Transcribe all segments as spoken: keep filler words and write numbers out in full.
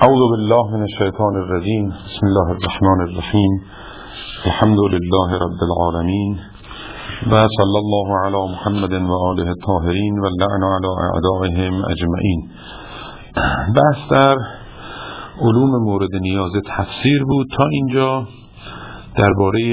اعوذ بالله من الشیطان الرجیم. بسم الله الرحمن الرحیم. الحمد لله رب العالمین و صلی الله علی محمد و آله الطاهرین و لعن علی اعدائهم اجمعین. بحث در علوم مورد نیاز تفسیر بود. تا اینجا درباره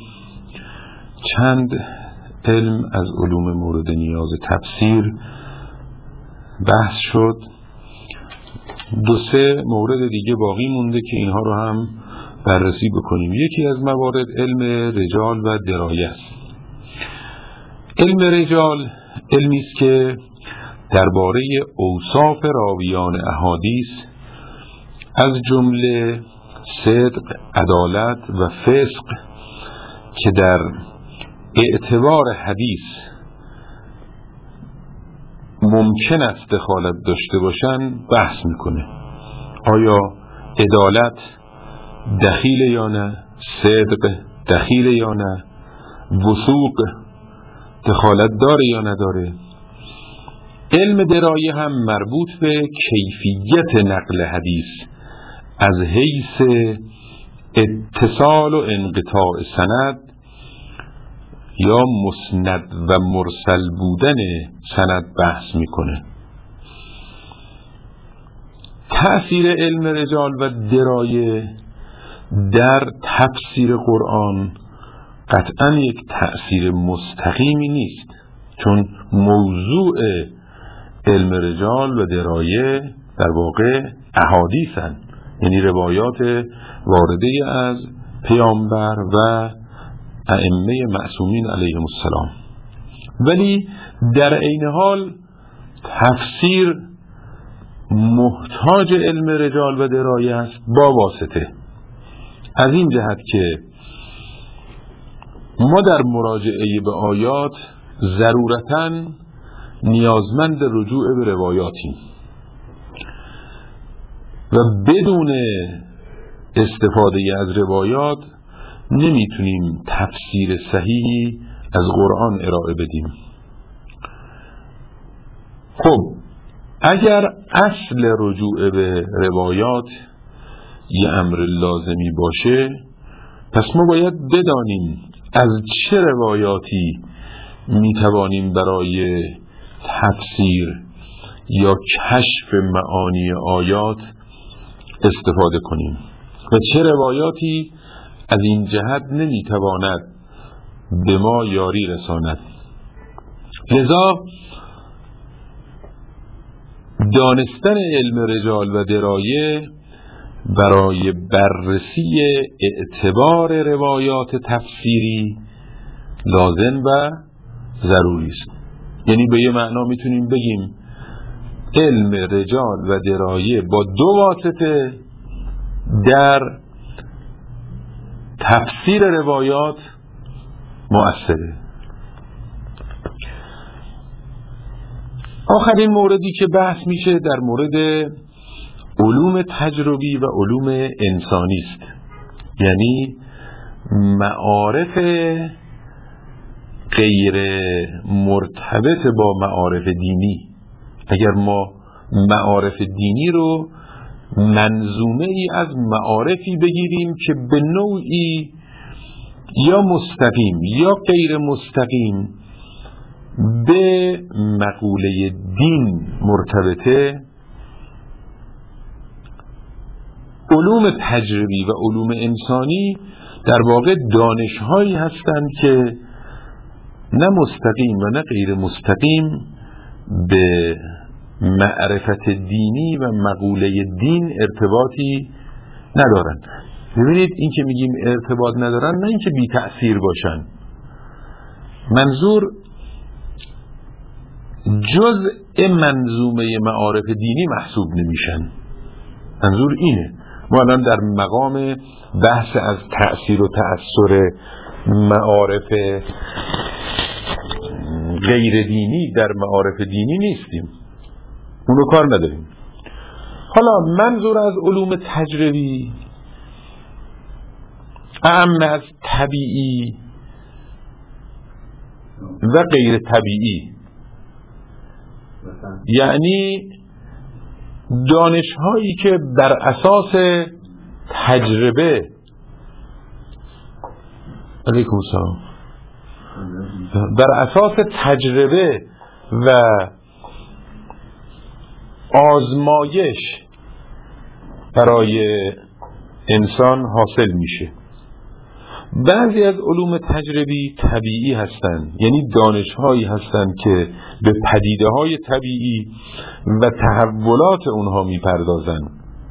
چند علم از علوم مورد نیاز تفسیر بحث شد. دو سه مورد دیگه باقی مونده که اینها رو هم بررسی بکنیم. یکی از موارد علم رجال و درایه است. علم رجال علمی است که درباره اوصاف راویان احادیث از جمله صدق، عدالت و فسق که در اعتبار حدیث ممکن است دخالت داشته باشن بحث میکنه. آیا عدالت دخیل یا نه؟ صدق دخیل یا نه؟ وثوق دخالت داره یا نداره؟ علم درایه هم مربوط به کیفیت نقل حدیث از حیث اتصال و انقطاع سند یا مسند و مرسل بودن سند بحث میکنه. تأثیر علم رجال و درایه در تفسیر قرآن قطعا یک تأثیر مستقیمی نیست، چون موضوع علم رجال و درایه در واقع احادیثن، یعنی روایات وارده از پیامبر و ائمه معصومین علیهم السلام. ولی در عین حال تفسیر محتاج علم رجال و درایه است با واسطه، از این جهت که ما در مراجعه به آیات ضرورتاً نیازمند رجوع به روایاتیم و بدون استفاده از روایات نمیتونیم تفسیر صحیحی از قرآن ارائه بدیم. خب اگر اصل رجوع به روایات یه امر لازمی باشه، پس ما باید بدانیم از چه روایاتی میتوانیم برای تفسیر یا کشف معانی آیات استفاده کنیم و چه روایاتی از این جهت نمیتواند به ما یاری رساند. لذا دانستن علم رجال و درایه برای بررسی اعتبار روایات تفسیری لازم و ضروری است. یعنی به یه معنا میتونیم بگیم علم رجال و درایه با دو واسطه در تفسیر روایات مؤثره. آخرین موردی که بحث میشه در مورد علوم تجربی و علوم انسانی است، یعنی معارف غیر مرتبط با معارف دینی. اگر ما معارف دینی رو منظومه ای از معارفی بگیریم که به نوعی یا مستقیم یا غیر مستقیم به مقوله دین مرتبطه، علوم تجربی و علوم انسانی در واقع دانش‌هایی هستند که نه مستقیم و نه غیر مستقیم به معرفت دینی و مقوله دین ارتباطی ندارن. ببینید این که میگیم ارتباط ندارن نه اینکه بی تأثیر باشن، منظور جزء منظومه معارف دینی محسوب نمیشن. منظور اینه. ما الان در مقام بحث از تأثیر و تأثیر معارف غیر دینی در معارف دینی نیستیم، اونو کار نداریم. حالا منظور از علوم تجربی اعم از طبیعی و غیر طبیعی، یعنی دانش‌هایی که بر اساس تجربه علیکم السلام بر اساس تجربه و آزمایش برای انسان حاصل میشه. بعضی از علوم تجربی طبیعی هستند، یعنی دانش‌هایی هستند که به پدیده‌های طبیعی و تحولات اونها میپردازند.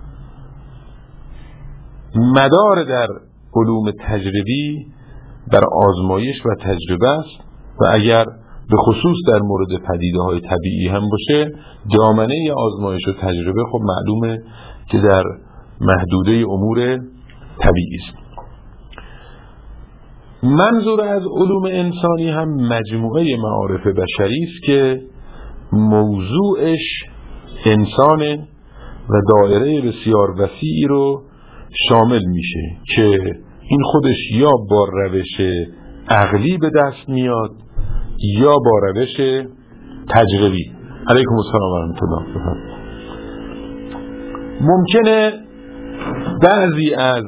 مدار در علوم تجربی بر آزمایش و تجربه است و اگر به خصوص در مورد پدیده‌های طبیعی هم باشه، دامنه آزمایش و تجربه خب معلومه که در محدوده امور طبیعی است. منظور از علوم انسانی هم مجموعه معارف بشری است که موضوعش انسانه و دایره بسیار وسیعی رو شامل میشه که این خودش یا با روش عقلی به دست میاد یا با روش تجربی. علیکم السلام و رحمت الله. ممکنه بعضی از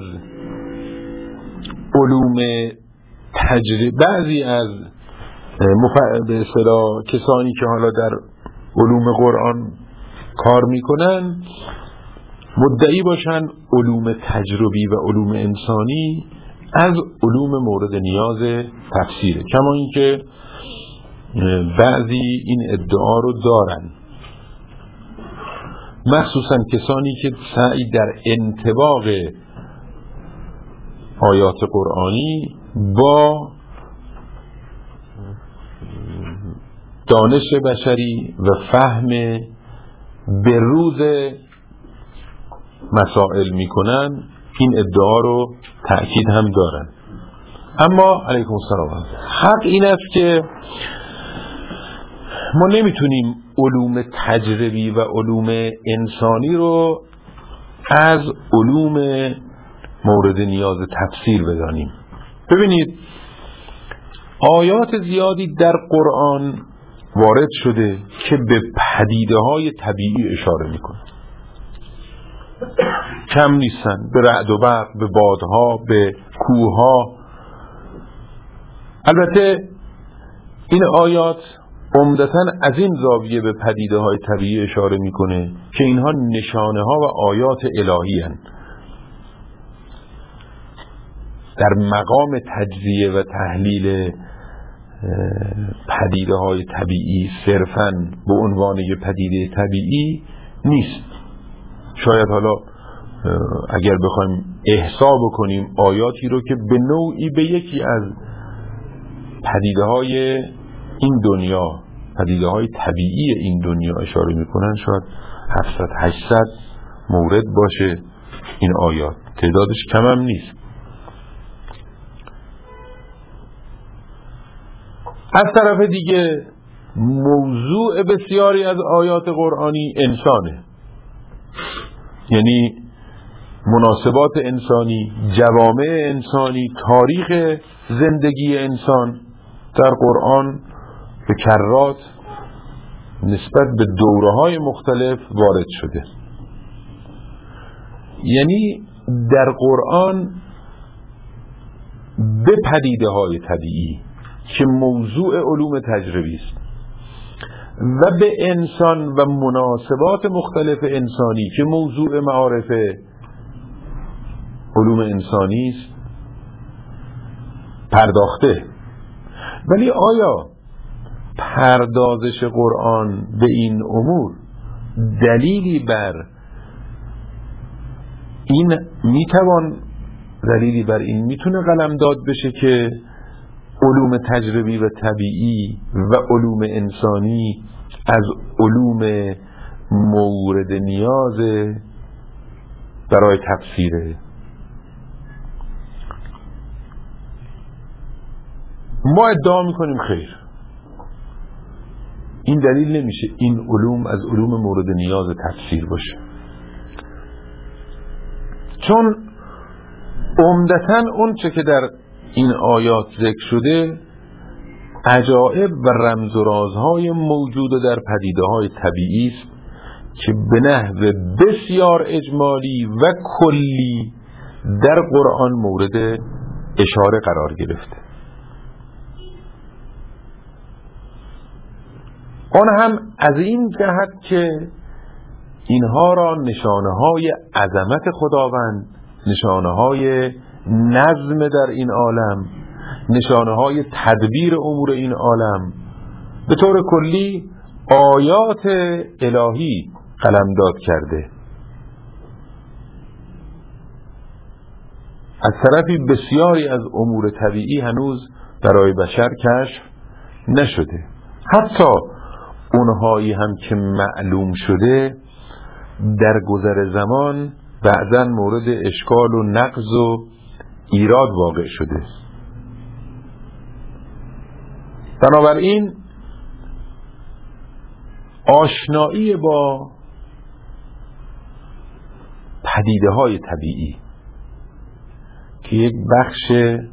علوم تجربه، بعضی از به اصطلاح کسانی که حالا در علوم قرآن کار میکنن مدعی باشن علوم تجربی و علوم انسانی از علوم مورد نیاز تفسیره، کما اینکه بعضی این ادعا رو دارن، مخصوصا کسانی که سعی در انطباق آیات قرآنی با دانش بشری و فهم به روز مسائل میکنن این ادعا رو تأکید هم دارن. اما علیکم السلام، حق این است که ما نمیتونیم علوم تجربی و علوم انسانی رو از علوم مورد نیاز تفسیر بدانیم. ببینید آیات زیادی در قرآن وارد شده که به پدیده‌های طبیعی اشاره میکنه، کم نیستن، به رعد و برق، به بادها، به کوهها. البته این آیات عمدتاً از این زاویه به پدیده‌های طبیعی اشاره میکنه که اینها نشانه ها و آیات الهی هستند. در مقام تجزیه و تحلیل پدیده‌های طبیعی صرفاً به عنوان یک پدیده طبیعی نیست. شاید حالا اگر بخوایم احسا بکنیم آیاتی رو که به نوعی به یکی از پدیده‌های این دنیا، پدیده‌های طبیعی این دنیا اشاره میکنن، شاید هفتصد هشتصد مورد باشه. این آیات تعدادش کم هم نیست. از طرف دیگه موضوع بسیاری از آیات قرآنی انسانه، یعنی مناسبات انسانی، جوامع انسانی، تاریخ زندگی انسان در قرآن به کرات نسبت به دوره‌های مختلف وارد شده. یعنی در قرآن به پدیده‌های طبیعی که موضوع علوم تجربی است و به انسان و مناسبات مختلف انسانی که موضوع معارف علوم انسانی است پرداخته. ولی آیا پردازش قرآن به این امور دلیلی بر این میتوان دلیلی بر این میتونه قلمداد بشه که علوم تجربی و طبیعی و علوم انسانی از علوم مورد نیاز برای تفسیره؟ ما ادعا میکنیم خیر، این دلیل نمیشه این علوم از علوم مورد نیاز تفسیر باشه، چون عمدتاً اون چه که در این آیات ذکر شده عجایب و رمز و رازهای موجود در پدیده‌های طبیعی است که به نحو بسیار اجمالی و کلی در قرآن مورد اشاره قرار گرفته. آن هم از این جهت که اینها را نشانه های عظمت خداوند، نشانه های نظم در این عالم، نشانه های تدبیر امور این عالم، به طور کلی آیات الهی قلمداد کرده. از طرفی بسیاری از امور طبیعی هنوز برای بشر کشف نشده. حتی اونهایی هم که معلوم شده در گذر زمان بعضاً مورد اشکال و نقض و ایراد واقع شده. بنابراین آشنایی با پدیده های طبیعی که یک بخش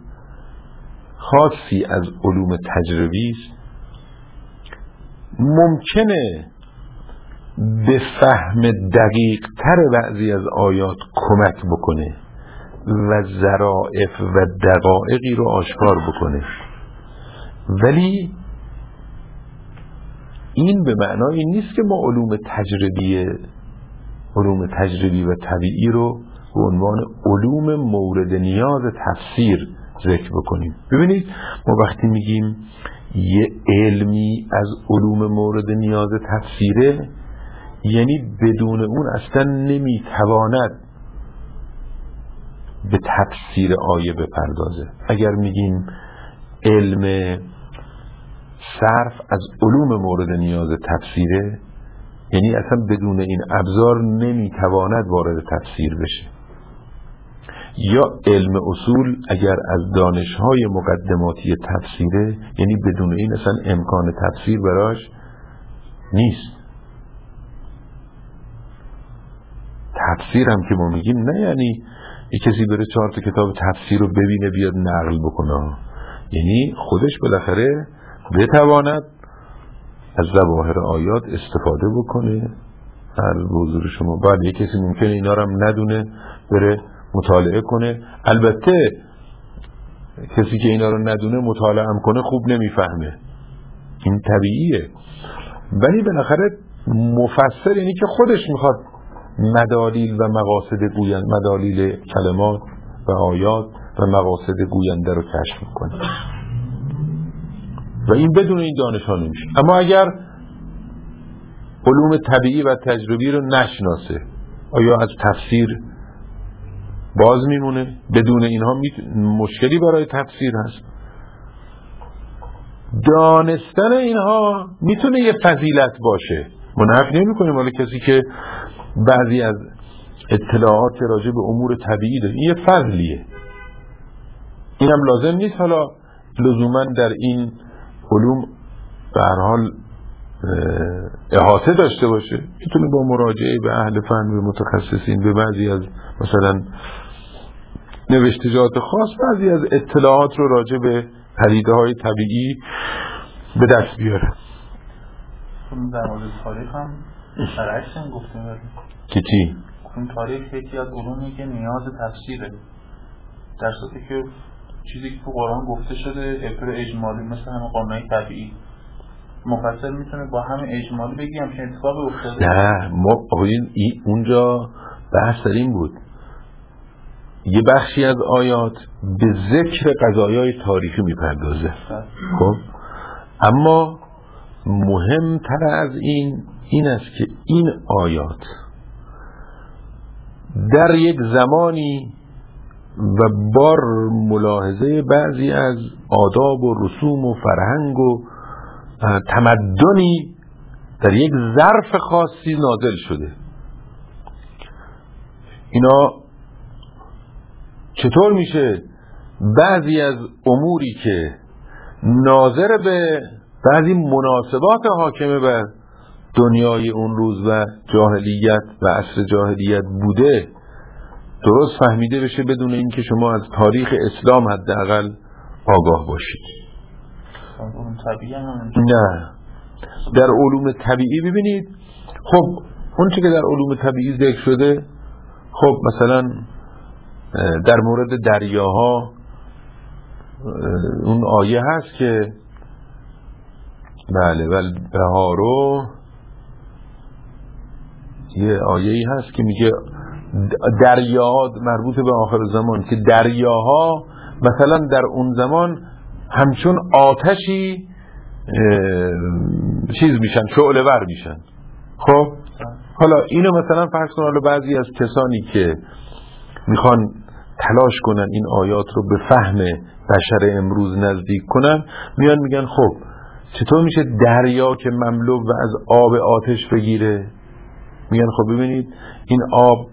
خاصی از علوم تجربی است، ممکنه به فهم دقیق تر بعضی از آیات کمک بکنه و ظرافت و دقایقی رو آشکار بکنه، ولی این به معنای نیست که ما علوم تجربی علوم تجربی و طبیعی رو به عنوان علوم مورد نیاز تفسیر ذکر بکنیم. ببینید ما وقتی میگیم یه علمی از علوم مورد نیاز تفسیره، یعنی بدون اون اصلا نمیتواند به تفسیر آیه بپردازه. اگر میگیم علم صرف از علوم مورد نیاز تفسیره، یعنی اصلا بدون این ابزار نمیتواند وارد تفسیر بشه. یا علم اصول اگر از دانش‌های مقدماتی تفسیره، یعنی بدون این اصلا امکان تفسیر براش نیست. تفسیر هم که ما میگیم نه یعنی یک کسی بره چهار تا کتاب تفسیر رو ببینه بیاد نقل بکنه، یعنی خودش بالاخره بتواند از ظواهر آیات استفاده بکنه. هر حضور شما بعد یک کسی ممکنه اینا رو هم ندونه بره مطالعه کنه. البته کسی که اینا رو ندونه مطالعه هم کنه خوب نمیفهمه، این طبیعیه، ولی بالاخره مفسر یعنی که خودش میخواد مدالیل و مقاصد گوینده، مدالیل کلمات و آیات و مقاصد گوینده رو کشف کنه و این بدون این دانش ها نمیشه. اما اگر علوم طبیعی و تجربی رو نشناسه، آیا از تفسیر باز میمونه؟ بدون اینها مشکلی برای تفسیر هست. دانستن اینها میتونه یه فضیلت باشه. ما نفی نمی کنیم ولی کسی که بعضی از اطلاعات راجع به امور طبیعی داره، این یه فضلیه. این هم لازم نیست حالا لزوما در این علوم به هر حال احاطه داشته باشه. میتونه با مراجعه به اهل فن و متخصصین به بعضی از مثلا نوشتجات خاص بعضی از اطلاعات رو راجع به پدیده های طبیعی به دست بیاره. در مورد تاریخ هم برعکس هم گفتیم که چی؟ این تاریخ یکی از علومی که نیاز تفسیره، در صورتی که چیزی که تو قرآن گفته شده ابتر اجمالی مثل همه قانونهای طبیعی، مفسر میتونه با همه اجمالی بگی همچین اتفاقی افتاده. نه ما آقایون اونجا بحث در این بود یه بخشی از آیات به ذکر قضایای تاریخی میپردازه، خب اما مهمتر از این این است که این آیات در یک زمانی و بار ملاحظه بعضی از آداب و رسوم و فرهنگ و تمدنی در یک ظرف خاصی نازل شده. اینا چطور میشه بعضی از اموری که ناظر به بعضی مناسبات حاکمه بر دنیای اون روز و جاهلیت و عصر جاهلیت بوده درست فهمیده بشه بدون اینکه شما از تاریخ اسلام حداقل آگاه باشید؟ علوم طبیعی هم نه، در علوم طبیعی ببینید خب اون چی که در علوم طبیعی ذکر شده، خب مثلا در مورد دریاها اون آیه هست که بله بله بهارو، یه آیه‌ای هست که میگه دریاها مربوط به آخر زمان، که دریاها مثلا در اون زمان همچون آتشی چیز میشن، شعله ور میشن. خب حالا اینو مثلا فرض کن، حالا بعضی از کسانی که میخوان تلاش کنن این آیات رو به فهم بشر امروز نزدیک کنن، میان میگن خب چطور میشه دریا که مملو و از آب آتش بگیره؟ میگن خب ببینید این آب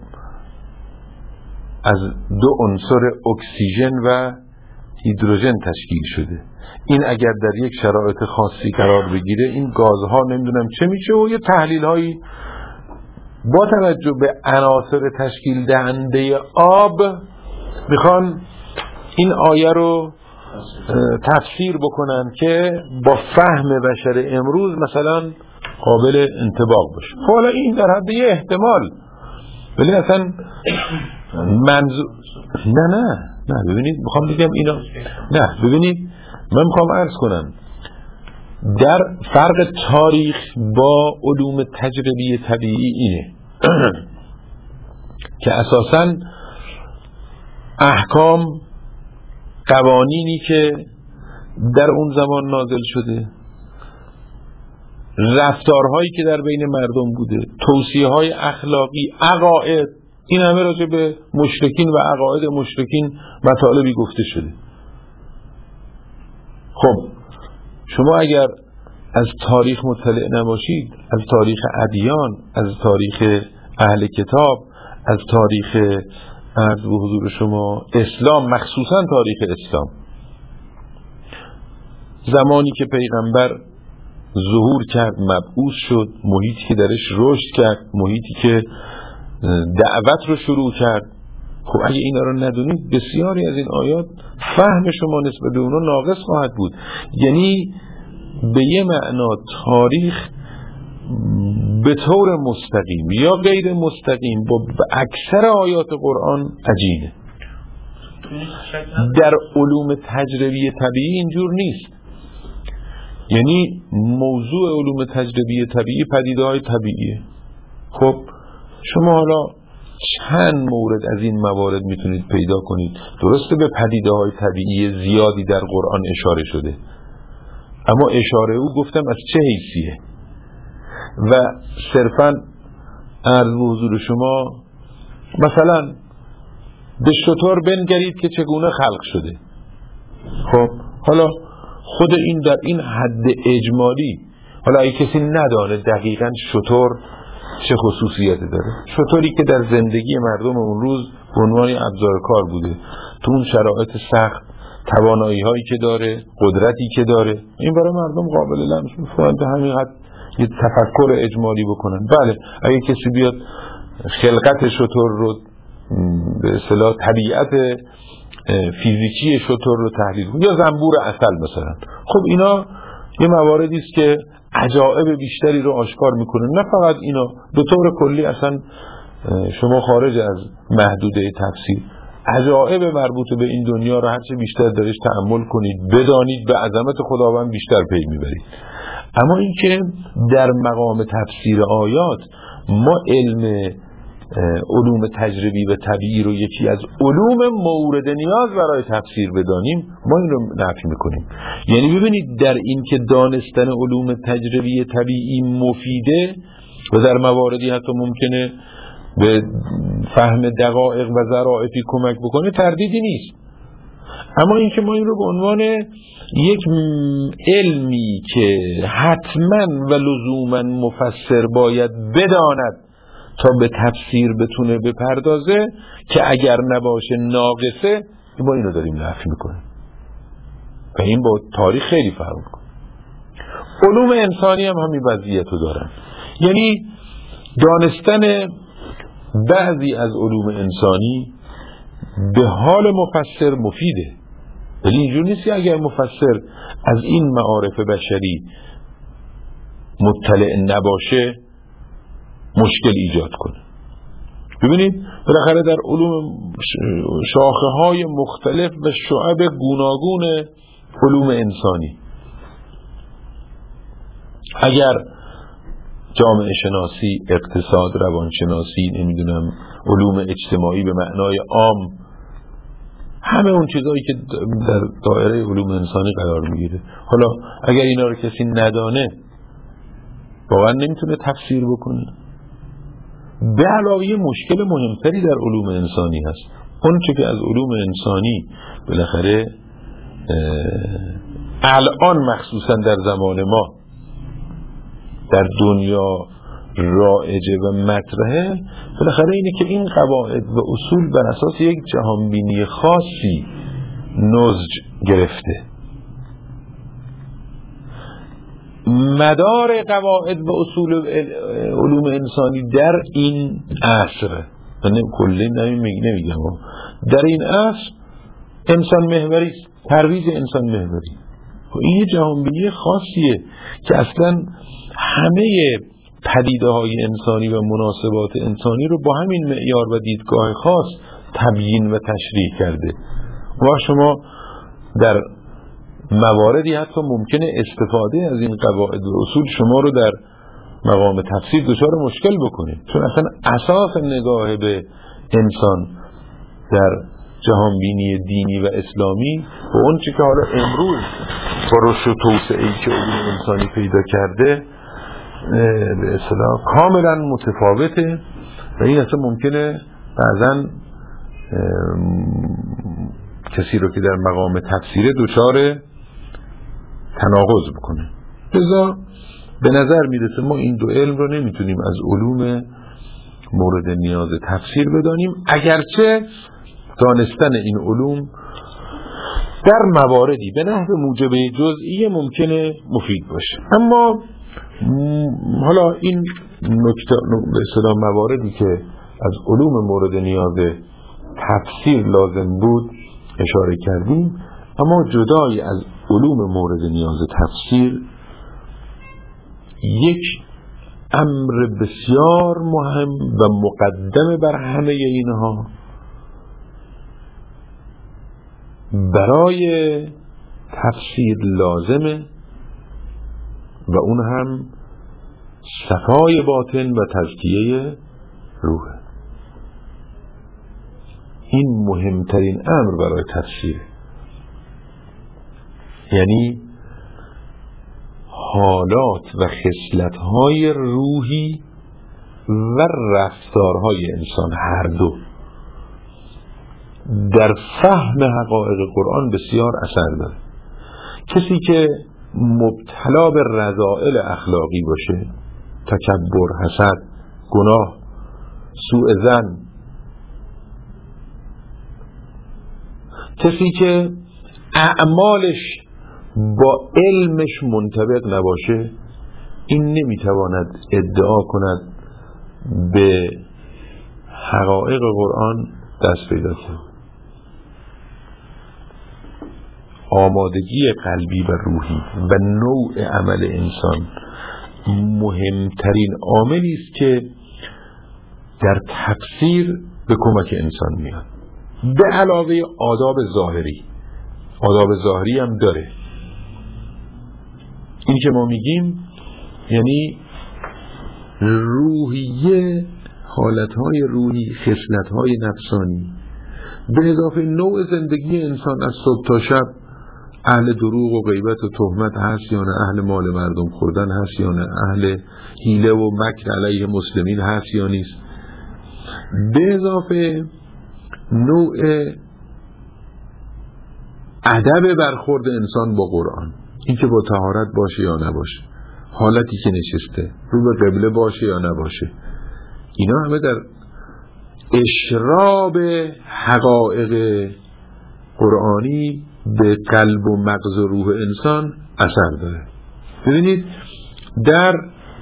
از دو عنصر اکسیژن و هیدروژن تشکیل شده، این اگر در یک شرایط خاصی قرار بگیره این گازها نمیدونم چه میشه، و یه تحلیل هایی با توجه به عناصر تشکیل دهنده آب میخوان این آیه رو تفسیر بکنن که با فهم بشر امروز مثلا قابل انطباق باشه. خب حالا این در حد یه احتمال، ولی اصلا منظور نه نه نه ببینید میخوام بگم اینا، نه ببینید من میخوام عرض کنم در فرق تاریخ با علوم تجربی طبیعی اینه که اساساً احکام، قوانینی که در اون زمان نازل شده، رفتارهایی که در بین مردم بوده، توصیه‌های اخلاقی، عقاید، این همه راجع به مشرکین و عقاید مشرکین مطالبی گفته شده. خب شما اگر از تاریخ مطلع نباشید، از تاریخ ادیان، از تاریخ اهل کتاب، از تاریخ عرض به حضور شما اسلام، مخصوصا تاریخ اسلام، زمانی که پیغمبر ظهور کرد، مبعوث شد، محیطی که درش رشد کرد، محیطی که دعوت رو شروع کرد، خب اگه اینا رو ندونید بسیاری از این آیات فهم شما نسبت به اونا ناقص خواهد بود. یعنی به یه معنا تاریخ به طور مستقیم یا غیر مستقیم با اکثر آیات قرآن عجینه. در علوم تجربی طبیعی اینجور نیست. یعنی موضوع علوم تجربی طبیعی پدیده‌های طبیعیه. خب شما حالا چند مورد از این موارد میتونید پیدا کنید. درسته به پدیده‌های طبیعی زیادی در قرآن اشاره شده، اما اشاره او گفتم از چه حیثیه؟ و صرفاً عرض به حضور شما مثلا به شتر بنگرید که چگونه خلق شده. خب حالا خود این در این حد اجمالی، حالا اگه کسی ندانه دقیقاً شتر چه خصوصیتی داره، شتری که در زندگی مردم اون روز به عنوان ابزار کار بوده، تو اون شرایط سخت توانایی هایی که داره، قدرتی که داره، این برای مردم قابل لمس می‌فهمن. به همین حد یه تفکر اجمالی بکنن. بله اگه کسی بیاد خلقت شتر رو به اصطلاح طبیعت فیزیکی شتر رو تحلیل کنه یا زنبور عسل مثلا، خب اینا یه مواردی است که عجائب بیشتری رو آشکار میکنه. نه فقط اینا، به طور کلی اصلا شما خارج از محدوده تفسیر عجائب مربوط به این دنیا رو هرچه بیشتر درش تأمل کنید، بدانید، به عظمت خداوند بیشتر پی میبرید. اما این که در مقام تفسیر آیات ما علم علوم تجربی و طبیعی رو یکی از علوم مورد نیاز برای تفسیر بدانیم، ما این رو نفی میکنیم. یعنی ببینید در این که دانستن علوم تجربی طبیعی مفیده و در مواردی حتی ممکنه به فهم دقایق و ظرافی کمک بکنه تردیدی نیست. اما این که ما این رو به عنوان یک علمی که حتما و لزوما مفسر باید بداند تا به تفسیر بتونه بپردازه که اگر نباشه ناقصه، ما اینو داریم نفی میکنیم و این با تاریخ خیلی فرق میکنه. علوم انسانی هم همین وضعیت رو دارن. یعنی دانستن بعضی از علوم انسانی به حال مفسر مفیده، ولی اینجور نیست که اگر مفسر از این معارف بشری مطلع نباشه مشکل ایجاد کنه. ببینید بالاخره در علوم شاخه های مختلف و شعب گوناگون علوم انسانی، اگر جامعه شناسی، اقتصاد، روانشناسی، نمیدونم علوم اجتماعی به معنای عام، همه اون چیزایی که در دایره علوم انسانی قرار میگیره، حالا اگر اینا رو کسی ندانه واقعا نمیتونه تفسیر بکنه. به علاوه مشکل مهمتری در علوم انسانی هست، اون چه که از علوم انسانی بالاخره الان مخصوصا در زمان ما در دنیا رایجه و مطرحه، بالاخره اینه که این قواعد و اصول بر اساس یک جهانبینی خاصی نضج گرفته. مدار قواعد و اصول علوم انسانی در این عصر، من کلی نمیگم، در این عصر انسان محوری است، ترویج انسان محوری. این یه جهانبینی خاصیه که اصلا همه پدیده های انسانی و مناسبات انسانی رو با همین معیار و دیدگاه خاص تبیین و تشریح کرده. و شما در مواردی حتی ممکنه استفاده از این قواعد و اصول شما رو در مقام تفسیر دچار مشکل بکنه، چون اصلا اساس نگاه به انسان در جهانبینی دینی و اسلامی و اون چی که حالا امروز با رشد و توسعه‌ای که علوم انسانی پیدا کرده به اصطلاح کاملا متفاوته و این اصلا ممکنه بعضا کسی رو که در مقام تفسیر دچار تناقض بکنه. لذا به نظر میرسه ما این دو علم رو نمیتونیم از علوم مورد نیاز تفسیر بدانیم، اگرچه دانستن این علوم در مواردی به نحو موجبه جزئی ممکنه مفید باشه. اما حالا این نکته به اصطلاح مواردی که از علوم مورد نیاز تفسیر لازم بود اشاره کردیم، اما جدای از علوم مورد نیاز تفسیر یک امر بسیار مهم و مقدم بر همه اینها برای تفسیر لازمه و اون هم صفای باطن و تزکیه روحه. این مهمترین امر برای تفسیر، یعنی حالات و خصلت‌های روحی و رفتارهای انسان هر دو در فهم حقایق قرآن بسیار اثر داره. کسی که مبتلا به رذائل اخلاقی باشه، تکبر، حسد، گناه، سوء ظن، کسی که اعمالش با علمش منطبق نباشه، این نمیتواند ادعا کند به حقایق قرآن دست پیدا کنه. آمادگی قلبی و روحی و نوع عمل انسان مهمترین عاملی است که در تفسیر به کمک انسان میاد، به علاوه آداب ظاهری. آداب ظاهری هم داره. این که ما میگیم یعنی روحیه، حالتهای روحی، خصلتهای نفسانی، به اضافه نوع زندگی انسان از صبح تا شب، اهل دروغ و غیبت و تهمت هست یا نه، اهل مال مردم خوردن هست یا نه، اهل حیله و مکر علیه مسلمین هست یا نیست، به اضافه نوع ادب برخورد انسان با قرآن، این که با طهارت باشه یا نباشه، حالتی که نشسته، رو به قبله باشه یا نباشه، اینا همه در اشراب حقایق قرآنی به قلب و مغز و روح انسان اثر داره. ببینید در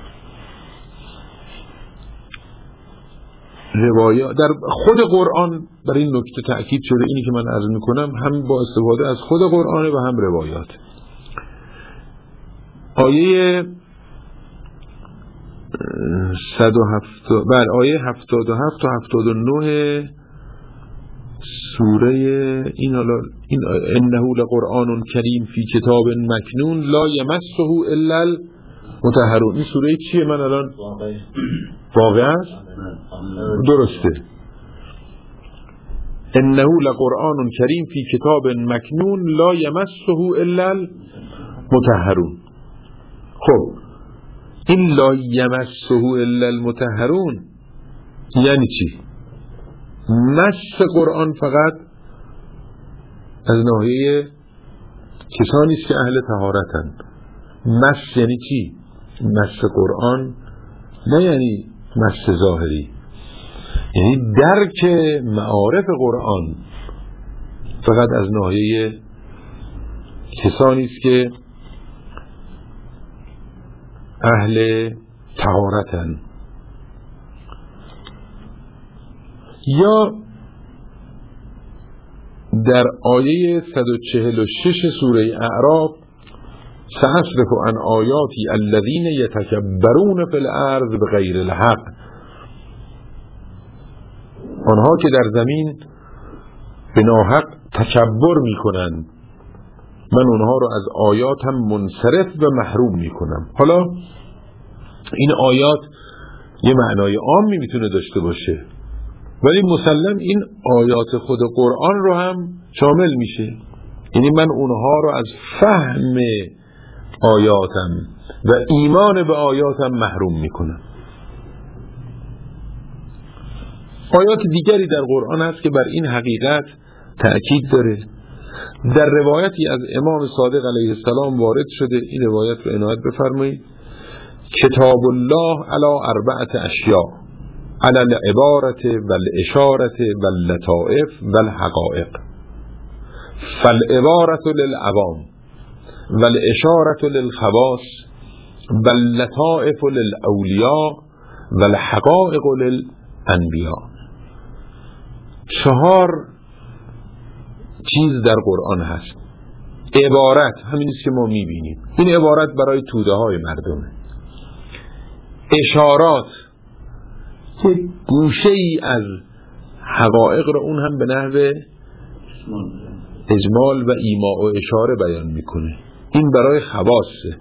روایات، در خود قرآن بر این نکته تأکید شده، اینی که من عرض میکنم هم با استفاده از خود قرآن و هم روایات. آیه صد و هفتاد بر آیه هفتاد و هفت تا هفتاد و نه سوره این حالا این انه لقرآن کریم فی کتاب مکنون لا یمسه الا المطهرون. این سوره چیه؟ من الان واقع است؟ درسته. انه لقرآن کریم فی کتاب مکنون لا یمسه الا المطهرون. خب این لا یمسه الا المطهرون یعنی چی؟ مس قرآن فقط از ناحیه کسانی است که اهل طهارتند. مس یعنی چی؟ مس قرآن نه یعنی مس ظاهری، یعنی درک معارف قرآن فقط از ناحیه کسانی است که اهل طهارتند. یا در آیه صد و چهل و شش سوره اعراف سأصرف عن آیاتی الذین یتکبرون فی الارض بغیر الحق، آنها که در زمین به ناحق تکبر می کنند من اونها رو از آیاتم منصرف و محروم می کنم. حالا این آیات یه معنای عامی میتونه داشته باشه، ولی مسلم این آیات خود قرآن رو هم شامل میشه. یعنی من اونها رو از فهم آیاتم و ایمان به آیاتم محروم میکنم. آیات دیگری در قرآن هست که بر این حقیقت تأکید داره. در روایتی از امام صادق علیه السلام وارد شده، این روایت رو عنایت بفرمایید: کتاب الله علی اربعه اشیاء علی العبارت و الاشارت و اللطائف و الحقائق، فالعبارت للعوام و الاشارت للخواص و اللطائف للاولیاء و الحقائق للانبیاء. چهار چیز در قرآن هست. عبارت همین است که ما میبینیم، این عبارت برای توده های مردمه. اشارات که گوشه ای از حقایق را اون هم به نحو اجمال و ایماء و اشاره بیان میکنه، این برای خواصه.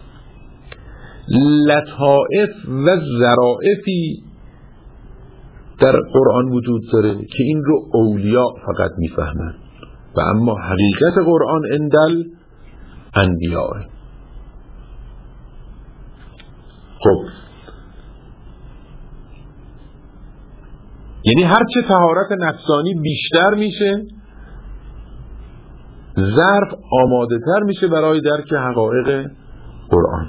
لطائف و ظرائفی در قرآن وجود داره که این رو اولیاء فقط میفهمن و اما حقیقت قرآن اندل انبیاء. خب یعنی هرچه طهارت نفسانی بیشتر میشه، ظرف آماده تر میشه برای درک حقایق قرآن.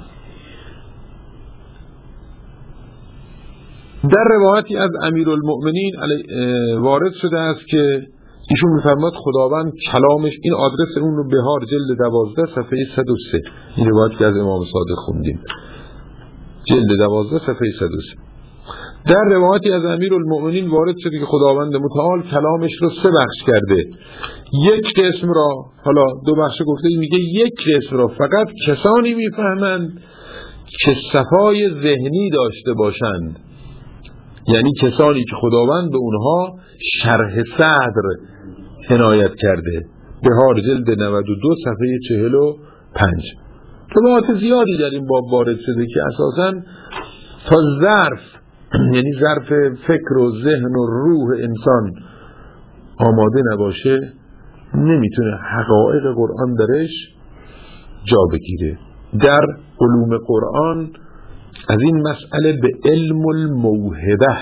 در روایتی از امیرالمؤمنین وارد شده است که ایشون میفرماد خداوند کلامش، این آدرس اون رو بهار جلد دوازده صفحه صد و سه، این روایت که از امام صادق خوندیم، جلد دوازده صفحه صد و سه. در روایتی از امیرالمؤمنین وارد شده که خداوند متعال کلامش رو سه بخش کرده. یک قسم را، حالا دو بخش گفته، میگه یک قسم را فقط کسانی میفهمند که صفای ذهنی داشته باشند، یعنی کسانی که خداوند به اونها شرح صدر عنایت کرده. بهار جلد نود و دو صفحه چهل و پنج. روایات زیادی در این باب وارد شده که اساساً تا ظرف، یعنی ظرف فکر و ذهن و روح انسان آماده نباشه نمیتونه حقایق قرآن درش جا بگیره. در علوم قرآن از این مسئله به علم الموهبه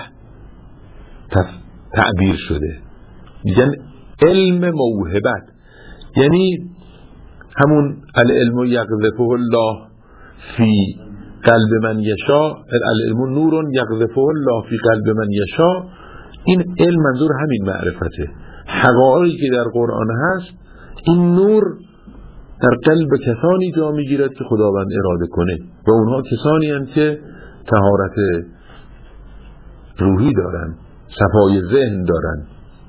تعبیر شده، میگن علم موهبت، یعنی همون العلم یقذفه الله فی قلب من یشا، العلم نور یقذفه الله فی قلب من یشا. این علم منظور همین معرفته. حقایقی که در قرآن هست این نور در قلب کسانی جا میگیرد که خداوند اراده کنه و اونها کسانی هستند که طهارت روحی دارن، صفای ذهن دارن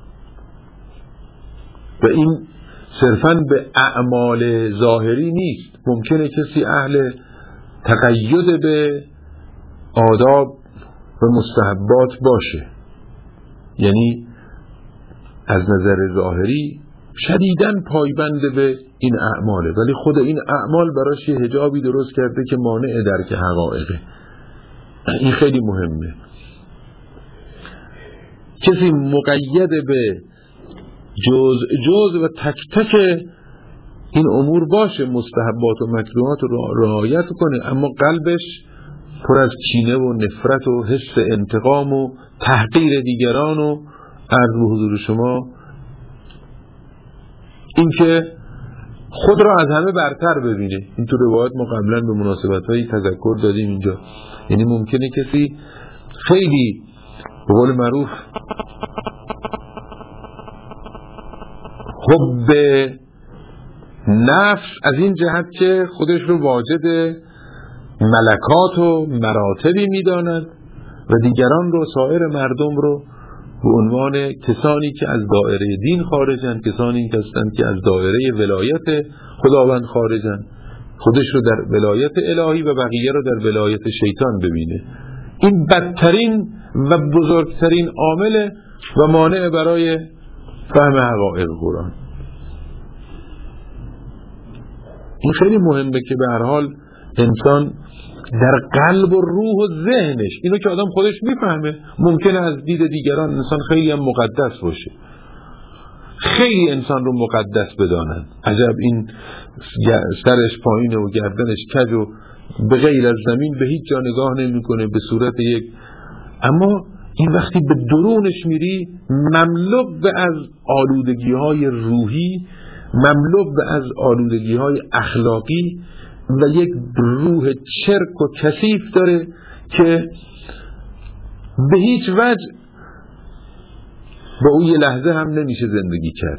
و این صرفاً به اعمال ظاهری نیست. ممکنه کسی اهل تقید به آداب و مستحبات باشه، یعنی از نظر ظاهری شدیداً پایبند به این اعماله، ولی خود این اعمال براش یه حجابی درست کرده که مانع درک حقایقه. این خیلی مهمه. کسی مقید به جز جز و تک تک این امور باشه، مستحبات و مکروهات رو رعایت کنه، اما قلبش پر از کینه و نفرت و حس انتقام و تحقیر دیگران و عرض به حضور شما این که خود را از همه برتر ببینه. این تو روایت ما قبلا به مناسبت‌هایی تذکر دادیم اینجا. یعنی ممکنه کسی خیلی به قول معروف حب نفس از این جهت که خودش رو واجد ملکات و مراتبی می‌داند و دیگران رو، سایر مردم رو به عنوان کسانی که از دایره دین خارجن، کسانی که هستند که از دایره ولایت خداوند خارجن، خودش رو در ولایت الهی و بقیه رو در ولایت شیطان ببینه. این بدترین و بزرگترین عامل و مانع برای فهم حقایق قرآن. این خیلی مهمه که به هر حال انسان در قلب و روح و ذهنش، اینو که آدم خودش میفهمه، ممکنه از دید دیگران انسان خیلی هم مقدس باشه، خیلی انسان رو مقدس بدانند، عجب این سرش پایینه و گردنش کج و به غیر از زمین به هیچ جا نگاه نمی کنه به صورت یک، اما این وقتی به درونش میری مملو به از آلودگی های روحی، مملو به از آلودگی های اخلاقی و یک روح چرک و کثیف داره که به هیچ وجه با اون یه لحظه هم نمیشه زندگی کرد.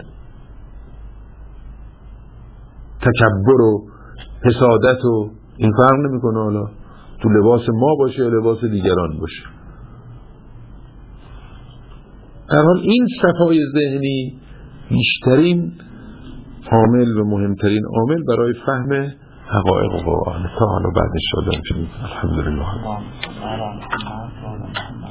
تکبر و حسادت و این فرق نمیکنه حالا تو لباس ما باشه یا لباس دیگران باشه. اما این صفای ذهنی بیشترین عامل و مهمترین عامل برای فهم حقایق قرآن. تا حالا بعدش شدن شدید الحمدلله.